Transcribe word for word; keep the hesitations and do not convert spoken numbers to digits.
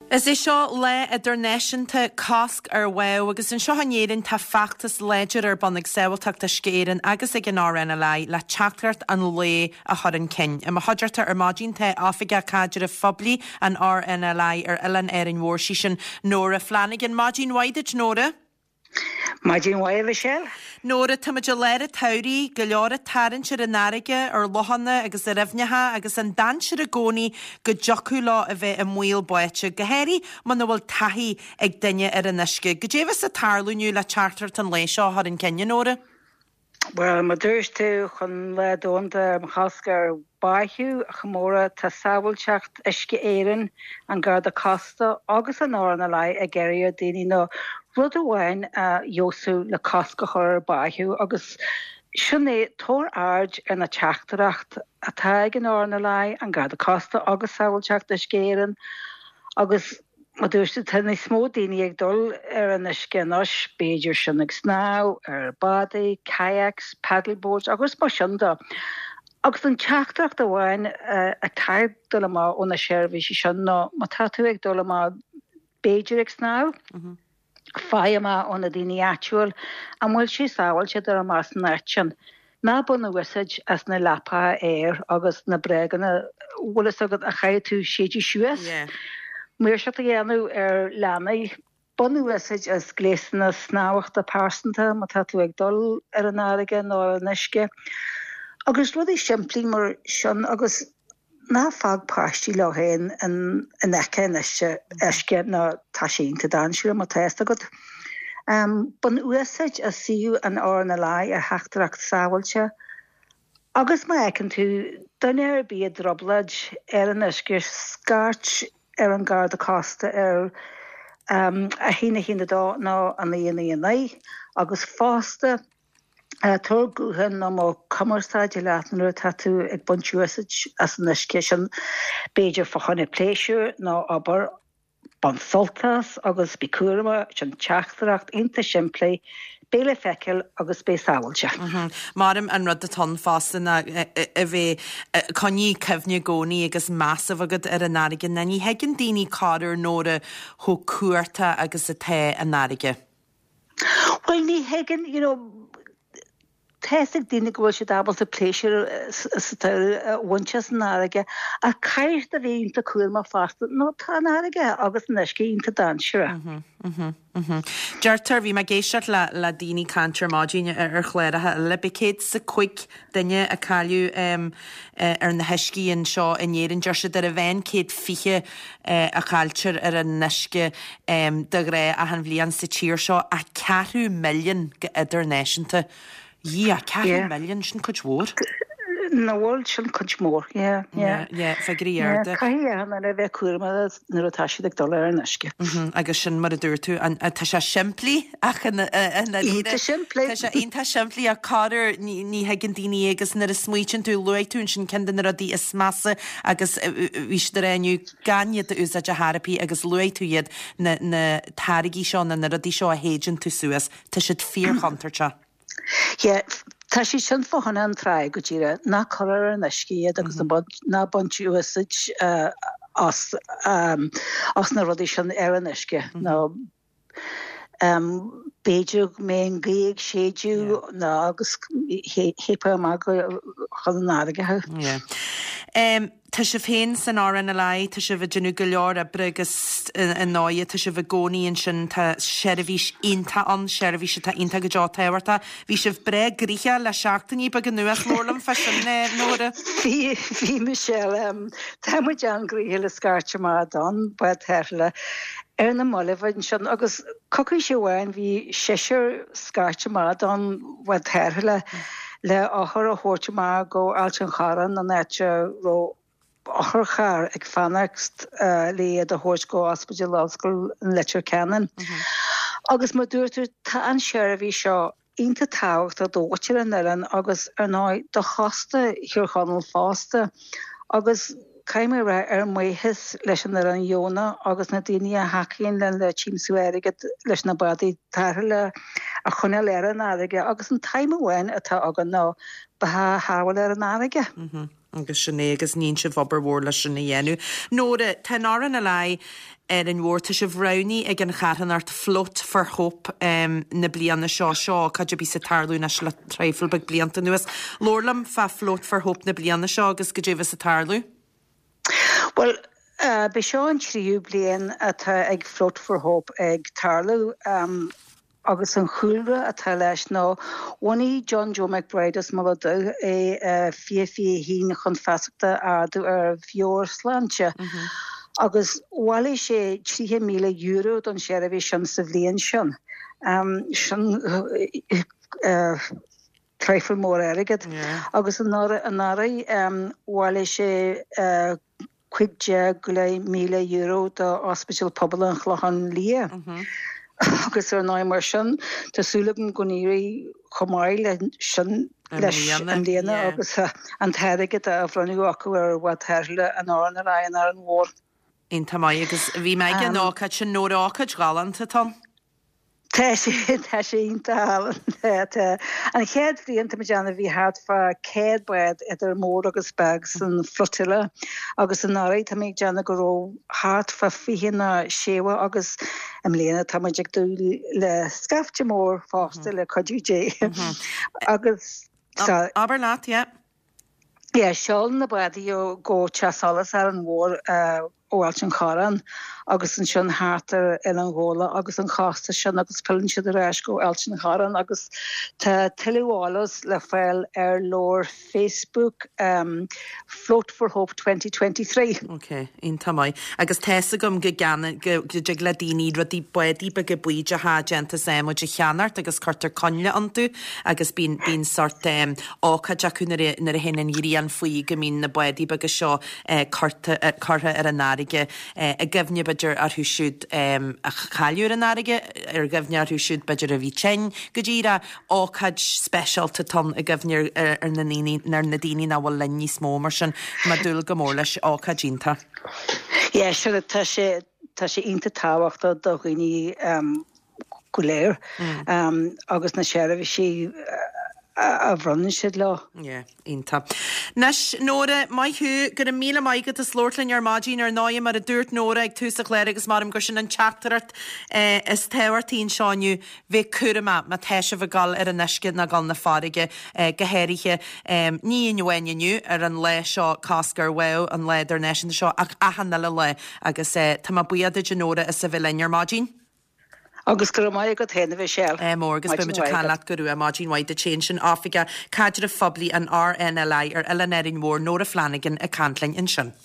Is é seo le idir neisianta casc ar bhil agus an seo hanéann tá feachtas léidir ar bannig saoilteach a scéan agus ag an ána lei le teachart an lé a thudan cin. I mar haidirta ar mádínta áfaige caidir a phoblí an R N L I ar Ilan ar an mhór sin Nóra Flanagan. Mádín Waidid, Nóra? Mádín Waidid, Shell? Nóra, táid leir a tairí go leor a tarann siar an airige ar lohanna agus a rifnethe agus an dan siar a gcónaí go deocú lá a bheith a mhuil buite. Go héirí man bhfuil taithí ag duine ar an isce. Go déhas a tarlúniu le chartart an lé seo ar an Kenya, Nóra? Well, ma dúirstú chun le dónta mchascar baithú a chamóra tá sábhailteacht isce éireann an Garda Costa agus an ána lei a geirí daoine nó rud amháin a dheosú le casca chur baithú agus sinné tóir ard ar na teachtareacht atá ag an ána lei an Garda Costa agus sábhailteacht isce éireann agus ma dúirstú tanna smó daoine ag dul ar an isce nos beidir sin ag sná ar badaí, kayaks, paddleboards agus mar sin dá. Agus an teachtareacht amháin a tair dul má óna seirbhí sin nó má tá tú ag dul má beidir ag sná. Fáimá óna daoine actual a bhfuil sí sábhailte ar más na sin. Ná buna wisid as na lapa air agus na breganna bhfuil agad a chaid tú séidir siúas. Muir se a dhéanú ar leanaí bunú wisid as glésanna snáhacht a pásanta má tá tú ag dul ar an áige nó an isce. Agus rud é siimplí mar sin agus ná fag páistí le héin an eice an isce ná tá sínta dáisiú má téist agad. Bun uasaid a siú an ána lei ar heachtareacht sábhailte. Agus má eicinn tú duine ar bí a droblaid ar an isce scarт ar an Garda Costa ar um, a hína hína dá ná an íana íana agus fásta uh, tór gúhan ná má cumarsáide leatnú tatú ag buntúasid as an isce sin beidir fachanna pléisiú ná aber ban soltas agus bicúrama sin teachtareacht inta siimplé béle feiceil agus bé sábhailte. Marm an rud a ton fásta a bheith coní cefne gcónaí agus measah agad ar an airige na ní heigin daoine cáidir Nóra thó cuairta agus a té an airige. Well, ní heigin, you know, Tésig daoine go bhfuil sé dabal a pléisiir bhaintes an airige a caiir a bhíonnta cuairma fásta nó tá an airige agus an isce ionta dáisiúra. Deirtar bhí me géisteart le le daoine cantar mádíine ar chléirethe le bicéad sa chuig duine a caiú ar na heiscíonn seo in éireann deir se ar a bhain céad fiche a chailtear ar an isce de ré a an bhliain sa tír seo a ceathrú milliún go idir náisiúnta. Yí a ceathrú milliún sin chuid mhór? Na bhfuil sin chuid mór, yeah, yeah. Yeah, fegurí airde. Caithí an a bheith cuairma nuair atá siad ag dul ar an isce. Agus sin mar a dúir tú, tá sé siimplí ach an Ínta siimplí. Tá sé ínta siimplí a cáidir ní heigin daoine agus nar a smuoin tú luigh tún sin cindan ar a dí is massa agus bhís de réniu gaiad a ús a deharapí agus luigh tú iad na táirigí seo na nar a dí seo a héidir tú suas, tá siad fíorchantarte. Yeah, tá sí sin fóhanna an tráid go dtíre ná choir an isciad agus ná buntú uasaid as na rudí sin ar an isce ná béidir mé an gaíag séidú ná agus hépa má go chun an áirithe. Tá sé féin san áran a lei, tá sé bheith genú go leor a bregus an náide, tá sé bheith gcónaíonn sin tá seirbhís ionta an seirbhíse tá ionta go deá táhairta. Bhí sibh bre gríthe le seachtaí ba go nuas mórlam fe sin Nóra? Bhí bhí Michelle, tá mu an gríthe le scarte má don ba theirle ar na molehhain sin agus cocaí sé bhhain bhí séisiir scarte má don ba theirle le áthar a thuirte má go ailt an charan an éite ró áthar char ag fannacht léad a thuirt go ospidéal láscoil an letir ceannan. Agus má dúirú tá an seirbhí seo ionta táhacht a dóitir an Ilan agus ar ná do chasta thiorchanal fásta agus caiimime ra ar maithis leis an ar an Iona agus na daoine a hacaíonn le le tíimsú airige leis na badaí tarla a chunne le ar an airige agus an taimime bhain atá agan ná ba hábhail ar an airige. agus sinné agus níon se bhabar mhór le sinna dhéanú. Nóra tá áran a lei ar an mhórta se bhránaí ag an charan art flot for hop um, na blianana seo seo cad bí sa tarlú na le treifil bag blianta nuas. Lorlam fa flot for hop na blianana seo agus go dtíobh sa tarlú? Well, uh, be seo an tríú blian atá ag flot for hop ag tarlú um, agus an chúlra atá leis ná bhaí John Joe McBride as má do é uh, fi fi hína chun feachta ardú ar bheorsláinte. Mm-hmm. Agus bhhaile sé tríhe míle euro don séireh sin sa bhblion sin. Um, sin uh, treifil mór airigid. Yeah. Agus an nára um, bhhaile sé uh, cuigde go le míle euro do Hospital Pobal an Chlochan Lia. Mm-hmm. Agus ar náim mar sin tásúlagan goníirí chomáil sin leis an léana agus an teirigid a bhranú acu ar bhd theirle an áran a raon ar an mhór. In tamai agus bhí me an ácad sin nóra ácad galanta tan? Tá sé tá sé ínta halan. An chéad bhíonanta me deanna bhí hat fa céad buid idir mór agus bag san flotilla agus an áraí tá méid deanna go ró hat fa fihinna séha agus am léana tá méid ag dú le scafte mór fásta le codú dé. Agus Aber láat, ja. Ja, seáil na buí ó go teasalas ar an mhór óhailt an charan agus an sin hátar in an ggóla agus an chasta sin agus pillan siad a reis go eilt an charan agus tá telehálas le fáil ar lór Facebook um, Float for Hope twenty twenty-three. Ok, in tamai. Agus tesa gom go gan go dig le daoine rudí buí be go buide há genta sem o de cheanart agus cartar conle antú agus bín bín sort um, ácha deachú nar a henan írí an faoi go mín na buí be go seo uh, carta uh, cartha ar an náige uh, a gofne beidir ar thu siúd um, a chaúr an náige ar gofne ar thu siúd beidir a bhí tein go ddíra ácad specialta tan a gofne ar, ar na daoine na bhfuil le níos mó mar sin má dúil go mór leis ácad dínta. Ja, sure, tá sé tá sé ínta táhachtta do chuoine um, go léir mm. um, agus na séireh sé a bhrann siad le. Yeah, ínta. Nes nóra mai thu gur an míle maigad a slórtlainn ar máidín ar náim mar a dúirt nóra ag túsa léir agus mar am go sin an chattarart eh, is tehairtíín seániu bheith curama má teise bh gal ar an neiscid na gal na fáige eh, gohéirithe eh, ní inhhaineniu ar an le seo cascar weh an leidir neisian seo ach achan le le agus eh, tá má buiad a nóra a sa bhlein ar máidín. Agus go mai go héna bheith séil. Eh, mórgus be muidir canlaat goú a máidín waid a change sin áfiga cadidir a fobli an R N L I ar Ellen Erin Mór Nóra Flanagan a cantlainn in sin.